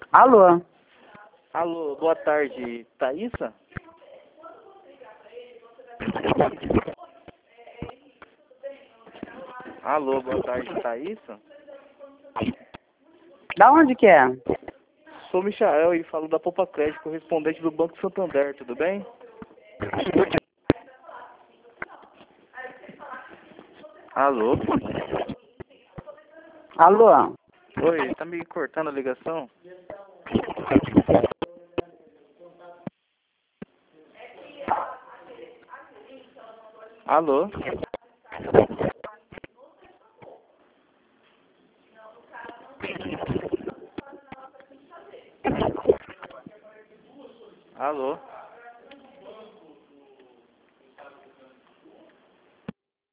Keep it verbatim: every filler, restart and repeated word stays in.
Alô? Alô, boa tarde, Thaísa? Alô, boa tarde, Thaísa? Da onde que é? Sou Michael e falo da Poupa Crédito, correspondente do Banco Santander, tudo bem? Alô? Alô? Oi, tá me cortando a ligação? Alô?